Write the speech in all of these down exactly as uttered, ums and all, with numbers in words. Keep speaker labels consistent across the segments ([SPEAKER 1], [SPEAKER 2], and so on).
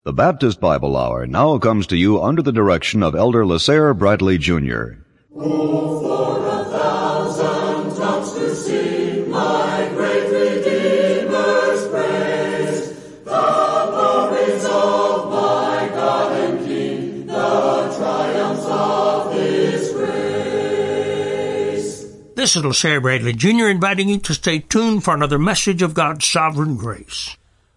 [SPEAKER 1] The Baptist Bible Hour now comes to you under the direction of Elder Lasair Bradley, Junior
[SPEAKER 2] Oh, for a thousand tongues to sing my great Redeemer's praise, the glories of my God and King, the triumphs of His grace.
[SPEAKER 3] This is Lasair Bradley, Junior inviting you to stay tuned for another message of God's sovereign grace.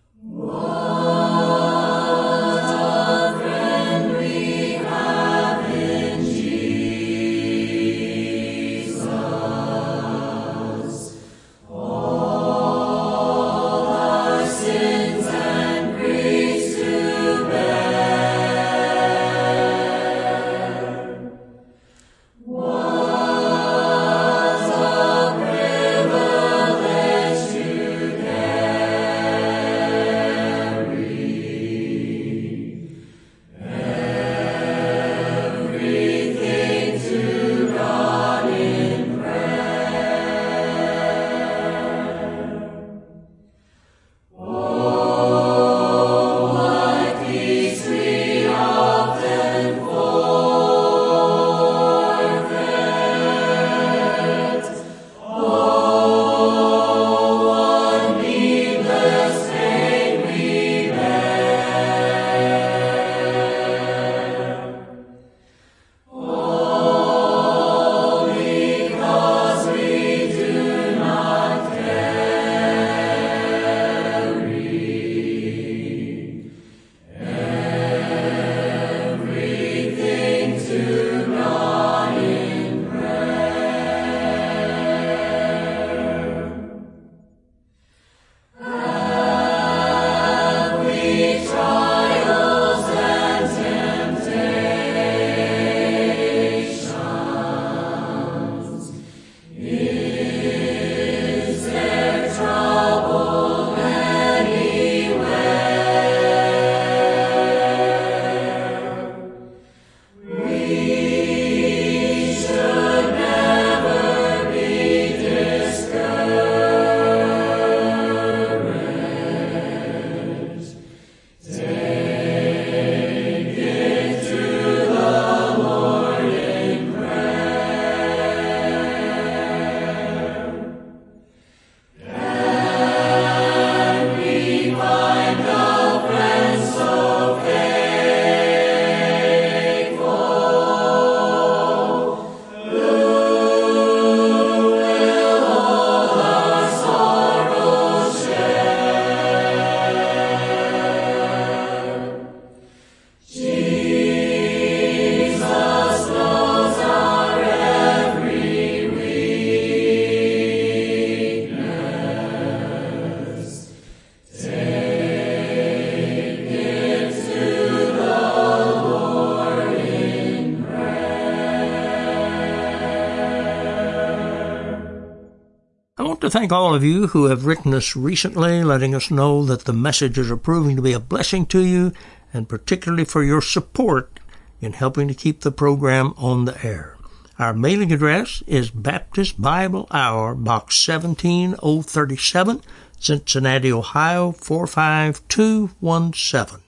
[SPEAKER 3] To thank all of you who have written us recently, letting us know that the messages are proving to be a blessing to you, and particularly for your support in helping to keep the program on the air. Our mailing address is Baptist Bible Hour, Box seventeen oh thirty-seven, Cincinnati, Ohio, four five two one seven.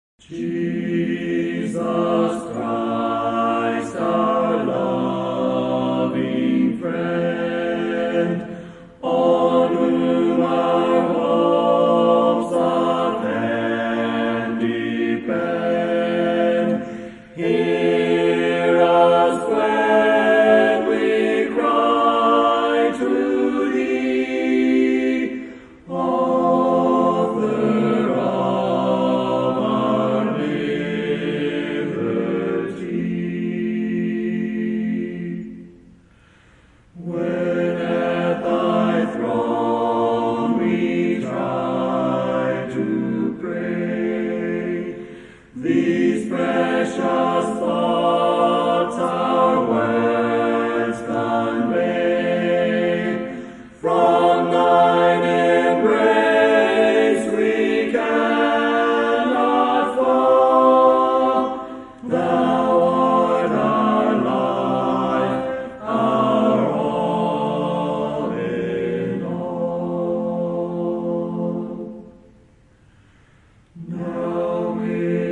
[SPEAKER 2] Jesus Christ, our loving friend, on whom our hopes of heaven depend, hear us when we cry to Thee, Author of our liberty. When at Thy throne we try to pray, these precious thoughts our words convey. From Thine embrace we cannot fall. Thou art our life, our all in all. Now we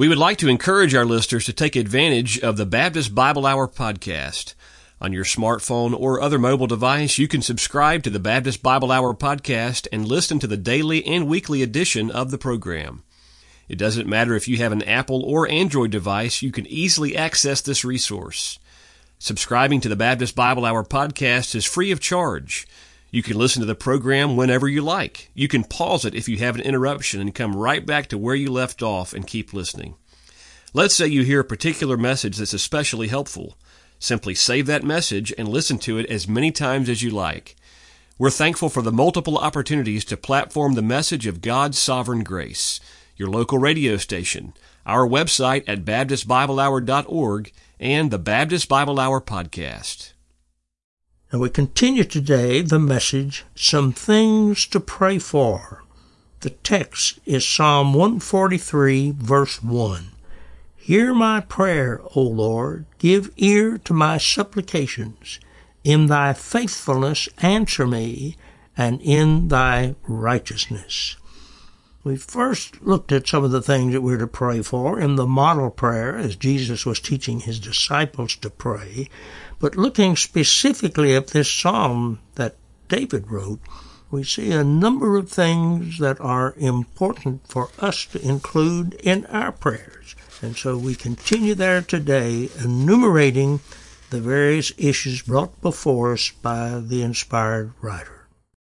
[SPEAKER 4] We would like to encourage our listeners to take advantage of the Baptist Bible Hour podcast. On your smartphone or other mobile device, you can subscribe to the Baptist Bible Hour podcast and listen to the daily and weekly edition of the program. It doesn't matter if you have an Apple or Android device, you can easily access this resource. Subscribing to the Baptist Bible Hour podcast is free of charge. You can listen to the program whenever you like. You can pause it if you have an interruption and come right back to where you left off and keep listening. Let's say you hear a particular message that's especially helpful. Simply save that message and listen to it as many times as you like. We're thankful for the multiple opportunities to platform the message of God's sovereign grace. Your local radio station, our website at baptist bible hour dot org, and the Baptist Bible Hour podcast.
[SPEAKER 3] And we continue today the message, Some Things to Pray For. The text is Psalm one forty-three, verse one. Hear my prayer, O Lord. Give ear to my supplications. In thy faithfulness answer me, and in thy righteousness. We first looked at some of the things that we're to pray for in the model prayer as Jesus was teaching his disciples to pray. But looking specifically at this psalm that David wrote, we see a number of things that are important for us to include in our prayers. And so we continue there today, enumerating the various issues brought before us by the inspired writer.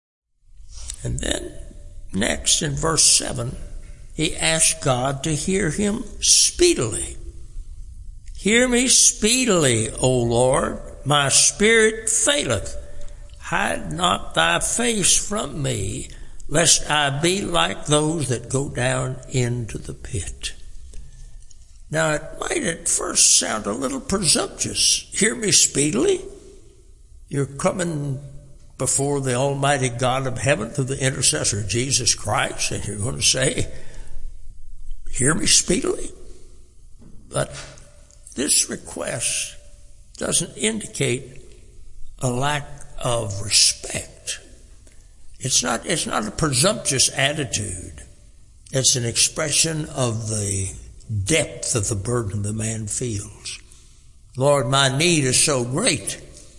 [SPEAKER 3] And then, next in verse seven, he asked God to hear him speedily. Hear me speedily, O Lord, my spirit faileth. Hide not thy face from me, lest I be like those that go down into the pit. Now, it might at first sound a little presumptuous. Hear me speedily? You're coming before the Almighty God of heaven through the intercessor Jesus Christ, and you're going to say, hear me speedily? But this request doesn't indicate a lack of respect. It's not, it's not a presumptuous attitude. It's an expression of the depth of the burden the man feels. Lord, my need is so great.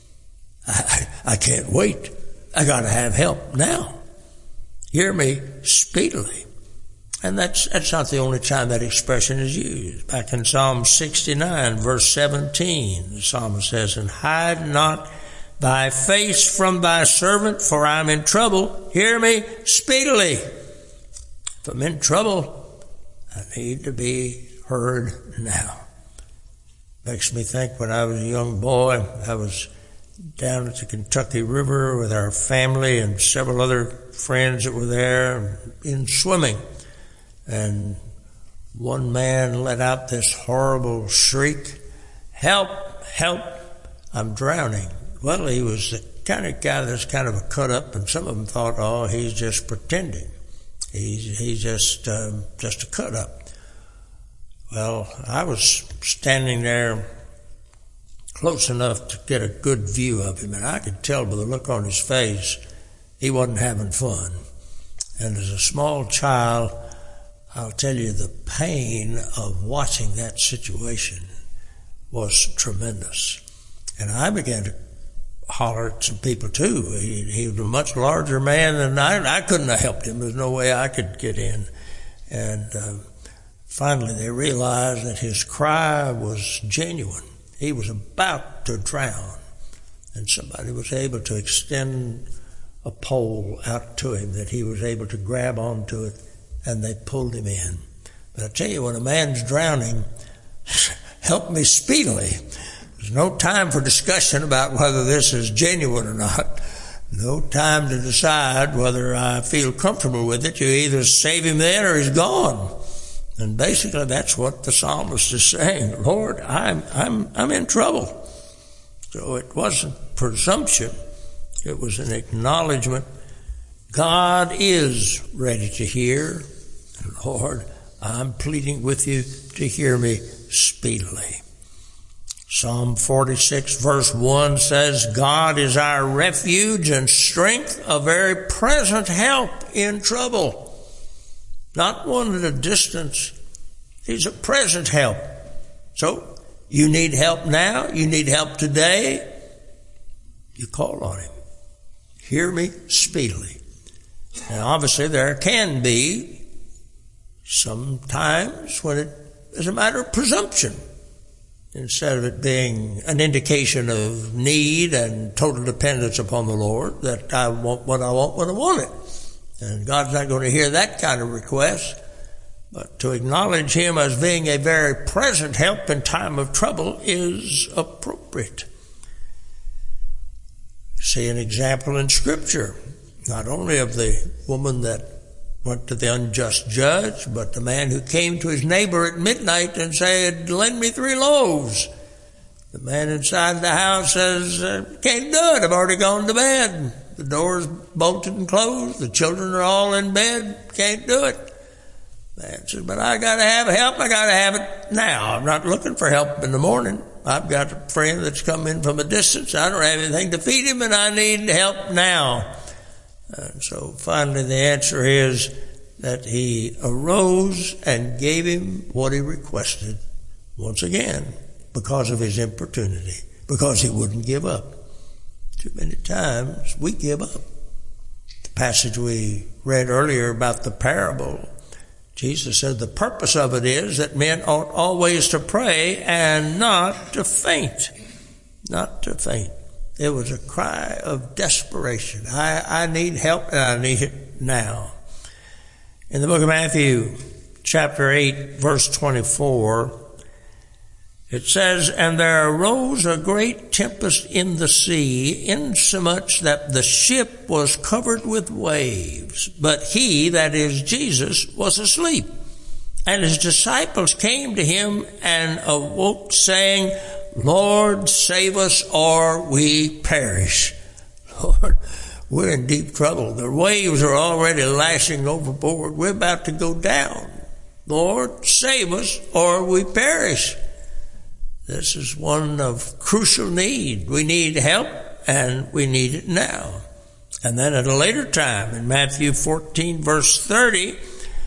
[SPEAKER 3] I, I can't wait. I got to have help now. Hear me speedily. And that's, that's not the only time that expression is used. Back in Psalm sixty-nine, verse seventeen, the psalmist says, and hide not thy face from thy servant, for I am in trouble. Hear me speedily. If I'm in trouble, I need to be heard now. Makes me think when I was a young boy, I was down at the Kentucky River with our family and several other friends that were there in swimming. And one man let out this horrible shriek, help, help, I'm drowning. Well, he was the kind of guy that's kind of a cut up, and some of them thought, oh, he's just pretending. He's, he's just, um, just a cut up. Well, I was standing there close enough to get a good view of him, and I could tell by the look on his face he wasn't having fun. And as a small child, I'll tell you, the pain of watching that situation was tremendous. And I began to holler at some people too. He, he was a much larger man than I. I couldn't have helped him. There's no way I could get in. And uh, finally they realized that his cry was genuine. He was about to drown. And somebody was able to extend a pole out to him that he was able to grab onto it, and they pulled him in. But I tell you, when a man's drowning, help me speedily. There's no time for discussion about whether this is genuine or not. No time to decide whether I feel comfortable with it. You either save him then or he's gone. And basically that's what the psalmist is saying. Lord, I'm, I'm, I'm in trouble. So it wasn't presumption. It was an acknowledgement. God is ready to hear. Lord, I'm pleading with you to hear me speedily. Psalm forty-six verse one says, God is our refuge and strength, a very present help in trouble. Not one at a distance. He's a present help. So, you need help now, you need help today, you call on Him. Hear me speedily. Now, obviously, there can be some times when it is a matter of presumption, instead of it being an indication of need and total dependence upon the Lord, that I want what I want when I want it. And God's not going to hear that kind of request. But to acknowledge Him as being a very present help in time of trouble is appropriate. See an example in Scripture, not only of the woman that went to the unjust judge, but the man who came to his neighbor at midnight and said, lend me three loaves. The man inside the house says, can't do it, I've already gone to bed. The door's bolted and closed, the children are all in bed, can't do it. Man says, but I gotta have help, I gotta have it now. I'm not looking for help in the morning. I've got a friend that's come in from a distance, I don't have anything to feed him, and I need help now. And so finally the answer is that he arose and gave him what he requested, once again, because of his importunity, because he wouldn't give up. Too many times we give up. The passage we read earlier about the parable, Jesus said the purpose of it is that men ought always to pray and not to faint. Not to faint. It was a cry of desperation. I, I need help and I need it now. In the book of Matthew, chapter eight, verse twenty-four, it says, and there arose a great tempest in the sea, insomuch that the ship was covered with waves. But he, that is Jesus, was asleep. And his disciples came to him and awoke, saying, Lord, save us, or we perish. Lord, we're in deep trouble. The waves are already lashing overboard. We're about to go down. Lord, save us, or we perish. This is one of crucial need. We need help, and we need it now. And then at a later time, in Matthew fourteen, verse thirty,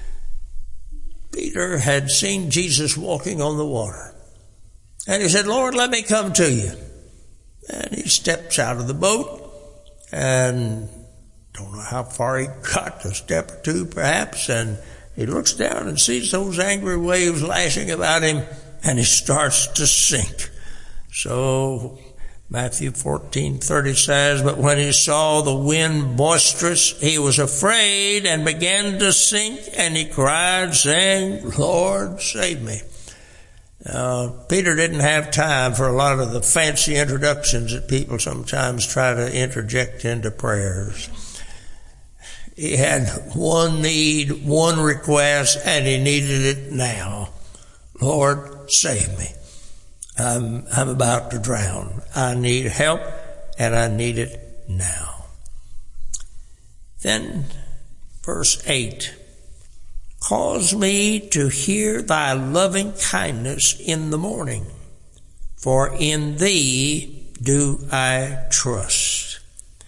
[SPEAKER 3] Peter had seen Jesus walking on the water. And he said, Lord, let me come to you. And he steps out of the boat, and don't know how far he got, a step or two perhaps, and he looks down and sees those angry waves lashing about him, and he starts to sink. So Matthew fourteen thirty says, but when he saw the wind boisterous, he was afraid and began to sink, and he cried, saying, Lord, save me. Now, Peter didn't have time for a lot of the fancy introductions that people sometimes try to interject into prayers. He had one need, one request, and he needed it now. Lord, save me. I'm, I'm about to drown. I need help, and I need it now. Then, verse eight, cause me to hear thy loving kindness in the morning, for in thee do I trust.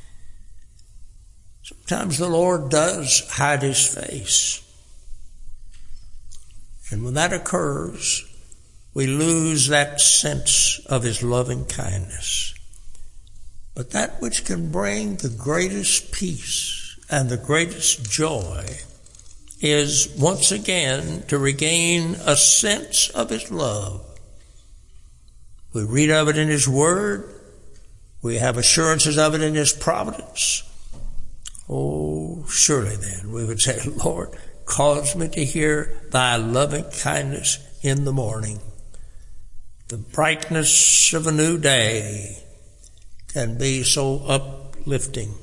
[SPEAKER 3] Sometimes the Lord does hide his face. And when that occurs, we lose that sense of his loving kindness. But that which can bring the greatest peace and the greatest joy is once again to regain a sense of his love. We read of it in his word. We have assurances of it in his providence. Oh, surely then we would say, Lord, cause me to hear thy loving kindness in the morning. The brightness of a new day can be so uplifting.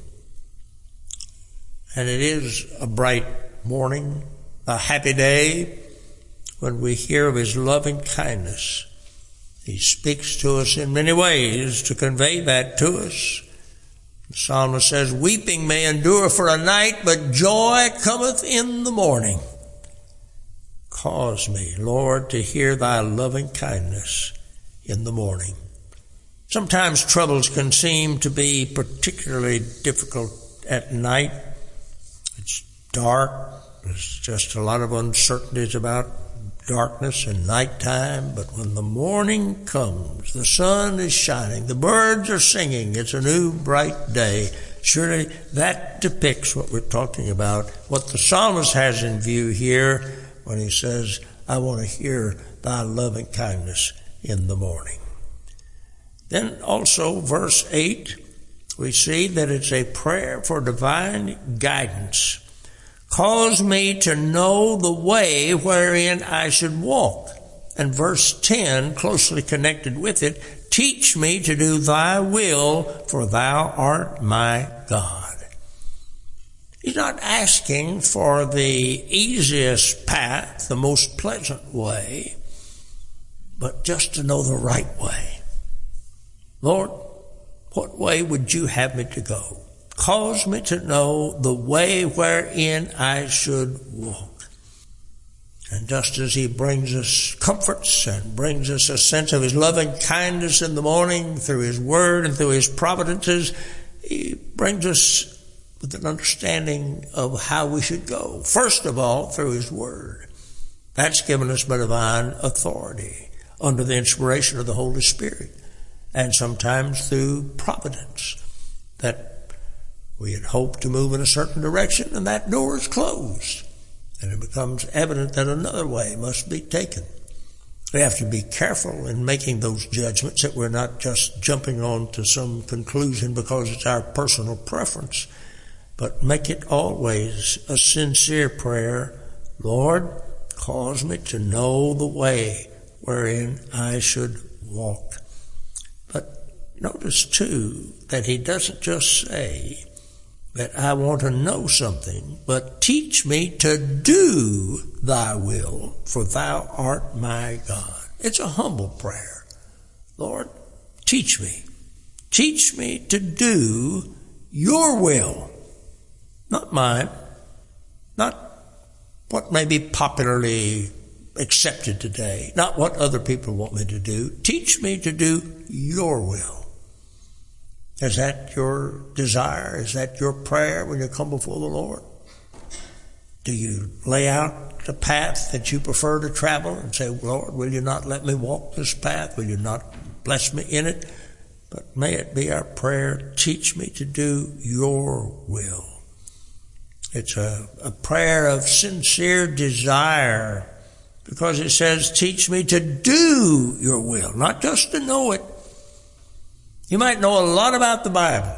[SPEAKER 3] And it is a bright morning, a happy day, when we hear of his loving kindness. He speaks to us in many ways to convey that to us. The psalmist says, weeping may endure for a night, but joy cometh in the morning. Cause me, Lord, to hear thy loving kindness in the morning. Sometimes troubles can seem to be particularly difficult at night. It's dark. There's just a lot of uncertainties about darkness and nighttime, but when the morning comes, the sun is shining, the birds are singing, it's a new bright day. Surely that depicts what we're talking about, what the psalmist has in view here when he says, I want to hear thy loving kindness in the morning. Then also verse eight, we see that it's a prayer for divine guidance. Cause me to know the way wherein I should walk. And verse ten, closely connected with it, teach me to do thy will, for thou art my God. He's not asking for the easiest path, the most pleasant way, but just to know the right way. Lord, what way would you have me to go? Cause me to know the way wherein I should walk. And just as he brings us comforts and brings us a sense of his loving kindness in the morning through his word and through his providences, he brings us with an understanding of how we should go. First of all, through his word. That's given us by divine authority under the inspiration of the Holy Spirit. And sometimes through providence, that we had hoped to move in a certain direction and that door is closed. And it becomes evident that another way must be taken. We have to be careful in making those judgments, that we're not just jumping on to some conclusion because it's our personal preference, but make it always a sincere prayer. Lord, cause me to know the way wherein I should walk. But notice too that he doesn't just say that I want to know something, but teach me to do thy will, for thou art my God. It's a humble prayer. Lord, teach me. Teach me to do your will, not mine, not what may be popularly accepted today, not what other people want me to do. Teach me to do your will. Is that your desire? Is that your prayer when you come before the Lord? Do you lay out the path that you prefer to travel and say, Lord, will you not let me walk this path? Will you not bless me in it? But may it be our prayer, teach me to do your will. It's a, a prayer of sincere desire, because it says, teach me to do your will, not just to know it. You might know a lot about the Bible.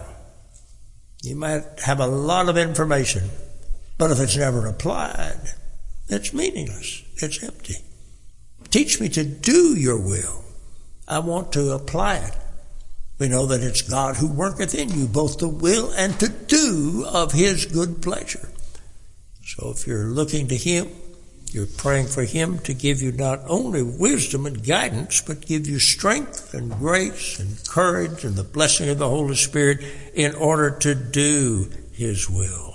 [SPEAKER 3] You might have a lot of information. But if it's never applied, it's meaningless. It's empty. Teach me to do your will. I want to apply it. We know that it's God who worketh in you both to will and to do of his good pleasure. So if you're looking to him, you're praying for him to give you not only wisdom and guidance, but give you strength and grace and courage and the blessing of the Holy Spirit in order to do his will.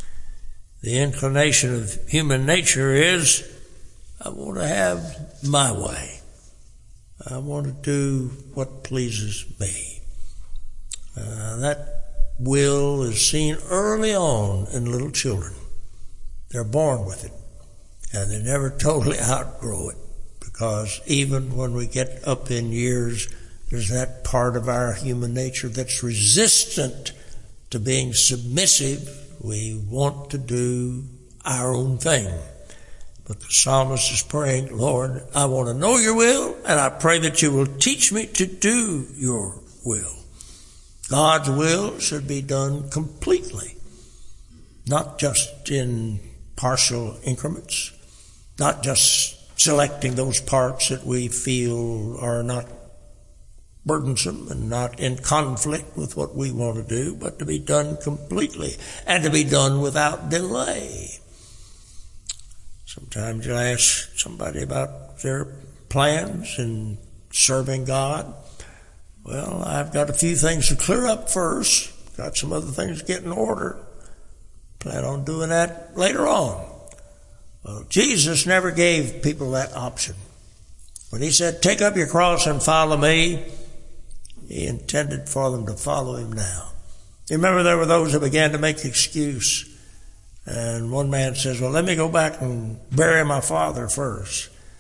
[SPEAKER 3] The inclination of human nature is, I want to have my way. I want to do what pleases me. Uh, that will is seen early on in little children. They're born with it. And they never totally outgrow it, because even when we get up in years, there's that part of our human nature that's resistant to being submissive. We want to do our own thing. But the psalmist is praying, Lord, I want to know your will, and I pray that you will teach me to do your will. God's will should be done completely, not just in partial increments. Not just selecting those parts that we feel are not burdensome and not in conflict with what we want to do, but to be done completely and to be done without delay. Sometimes you ask somebody about their plans in serving God. Well, I've got a few things to clear up first. Got some other things to get in order. Plan on doing that later on. Well, Jesus never gave people that option. When he said, take up your cross and follow me, he intended for them to follow him now. You remember there were those that began to make excuse. And one man says, well, let me go back and bury my father first.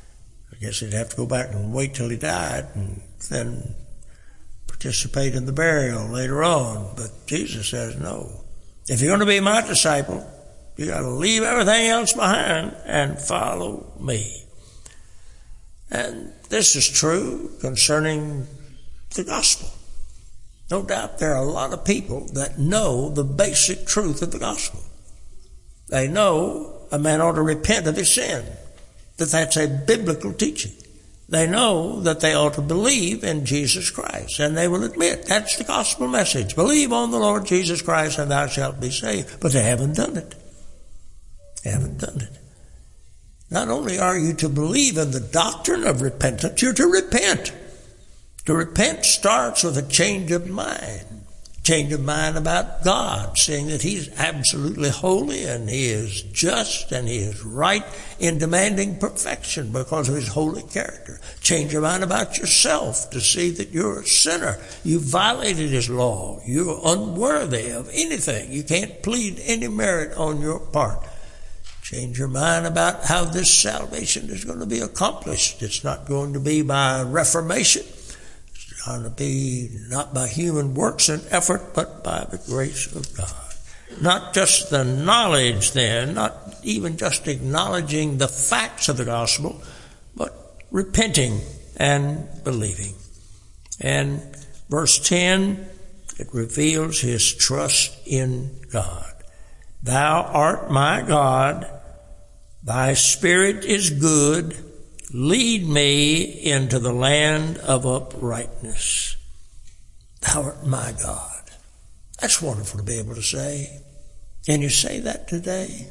[SPEAKER 3] I guess he'd have to go back and wait till he died and then participate in the burial later on. But Jesus says, no. If you're going to be my disciple, you got to leave everything else behind and follow me. And this is true concerning the gospel. No doubt there are a lot of people that know the basic truth of the gospel. They know a man ought to repent of his sin, that that's a biblical teaching. They know that they ought to believe in Jesus Christ, and they will admit that's the gospel message. Believe on the Lord Jesus Christ and thou shalt be saved. But they haven't done it. They haven't done it. Not only are you to believe in the doctrine of repentance, you're to repent. To repent starts with a change of mind. Change of mind about God, seeing that He's absolutely holy and He is just and He is right in demanding perfection because of His holy character. Change your mind about yourself to see that you're a sinner. You violated His law. You're unworthy of anything. You can't plead any merit on your part. Change your mind about how this salvation is going to be accomplished. It's not going to be by reformation. It's going to be not by human works and effort, but by the grace of God. Not just the knowledge then, not even just acknowledging the facts of the gospel, but repenting and believing. And verse ten, it reveals his trust in God. Thou art my God, thy spirit is good, lead me into the land of uprightness. Thou art my God. That's wonderful to be able to say. Can you say that today?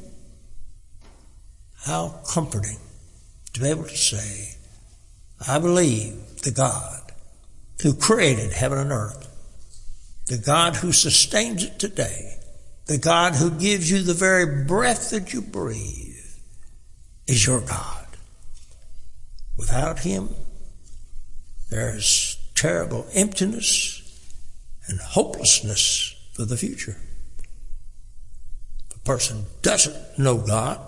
[SPEAKER 3] How comforting to be able to say, I believe the God who created heaven and earth, the God who sustains it today, the God who gives you the very breath that you breathe is your God. Without Him, there's terrible emptiness and hopelessness for the future. If a person doesn't know God,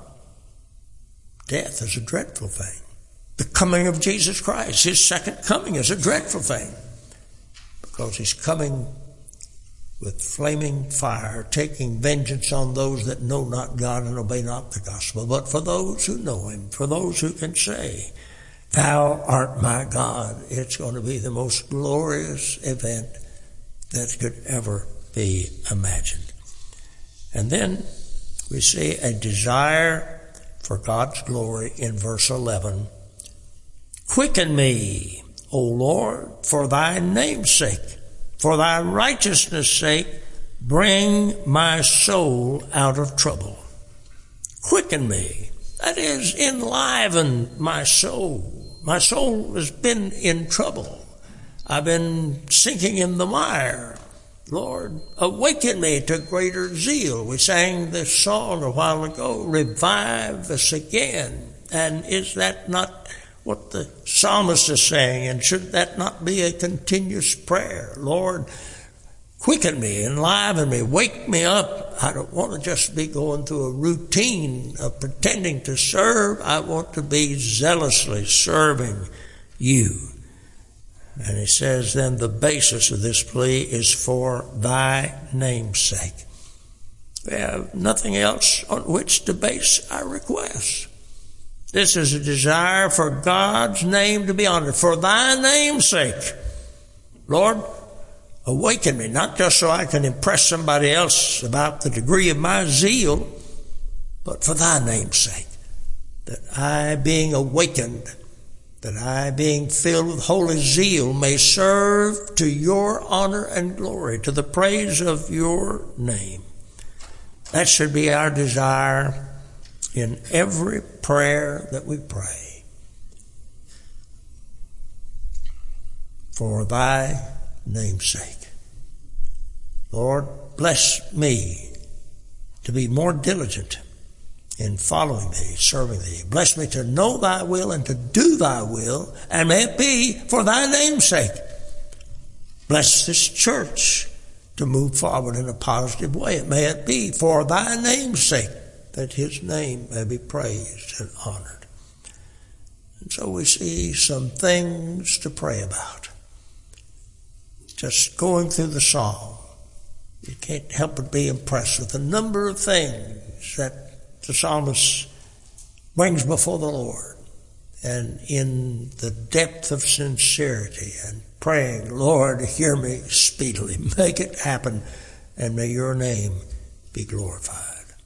[SPEAKER 3] death is a dreadful thing. The coming of Jesus Christ, His second coming, is a dreadful thing because He's coming with flaming fire, taking vengeance on those that know not God and obey not the gospel. But for those who know Him, for those who can say, Thou art my God, it's going to be the most glorious event that could ever be imagined. And then we see a desire for God's glory in verse eleven. Quicken me, O Lord, for thy name's sake. For thy righteousness' sake, bring my soul out of trouble. Quicken me. That is, enliven my soul. My soul has been in trouble. I've been sinking in the mire. Lord, awaken me to greater zeal. We sang this song a while ago, revive us again. And is that not what the psalmist is saying? And should that not be a continuous prayer? Lord, quicken me, enliven me, wake me up. I don't want to just be going through a routine of pretending to serve. I want to be zealously serving you. And he says then the basis of this plea is for thy name's sake. We have nothing else on which to base our request. This is a desire for God's name to be honored, for thy name's sake. Lord, awaken me, not just so I can impress somebody else about the degree of my zeal, but for thy name's sake, that I, being awakened, that I, being filled with holy zeal, may serve to your honor and glory, to the praise of your name. That should be our desire in every prayer that we pray. For thy name's sake. Lord, bless me to be more diligent in following thee, serving thee. Bless me to know thy will and to do thy will, and may it be for thy name's sake. Bless this church to move forward in a positive way. May it be for thy name's sake, that his name may be praised and honored. And so we see some things to pray about. Just going through the psalm, you can't help but be impressed with the number of things that the psalmist brings before the Lord. And in the depth of sincerity and praying, Lord, hear me speedily. Make it happen, and may your name be glorified.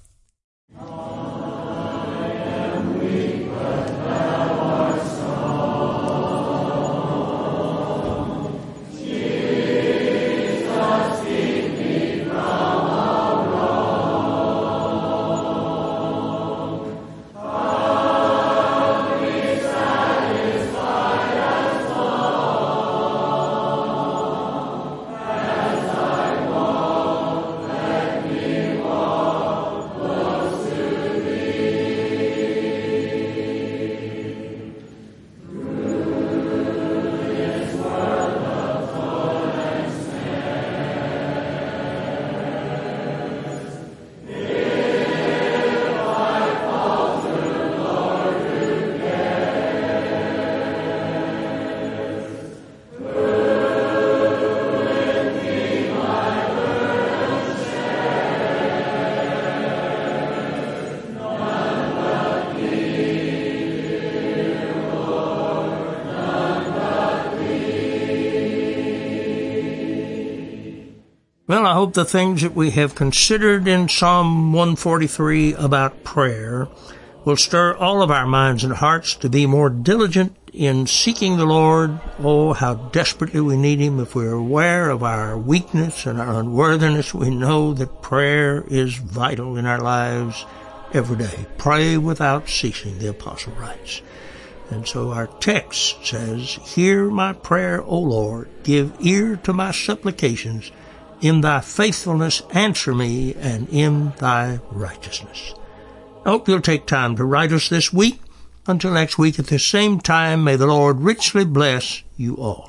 [SPEAKER 3] Well, I hope the things that we have considered in Psalm one forty-three about prayer will stir all of our minds and hearts to be more diligent in seeking the Lord. Oh, how desperately we need Him. If we're aware of our weakness and our unworthiness, we know that prayer is vital in our lives every day. Pray without ceasing, the apostle writes. And so our text says, hear my prayer, O Lord, give ear to my supplications. In thy faithfulness answer me, and in thy righteousness. I hope you'll take time to write us this week. Until next week at the same time, may the Lord richly bless you all.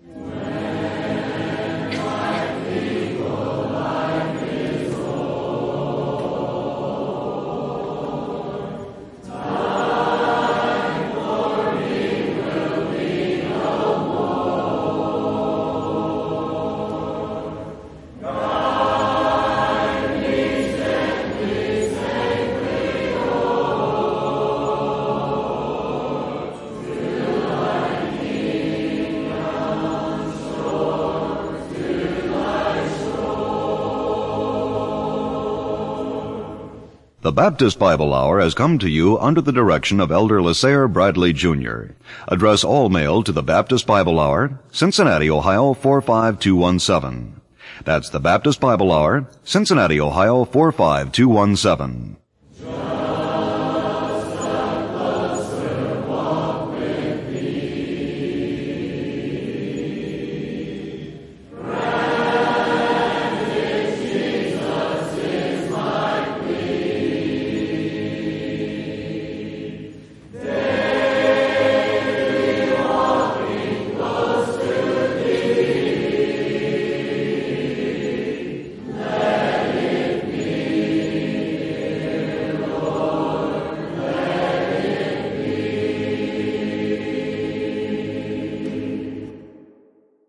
[SPEAKER 1] The Baptist Bible Hour has come to you under the direction of Elder Lasair Bradley, Junior Address all mail to the Baptist Bible Hour, Cincinnati, Ohio four five two one seven. That's the Baptist Bible Hour, Cincinnati, Ohio four five two one seven.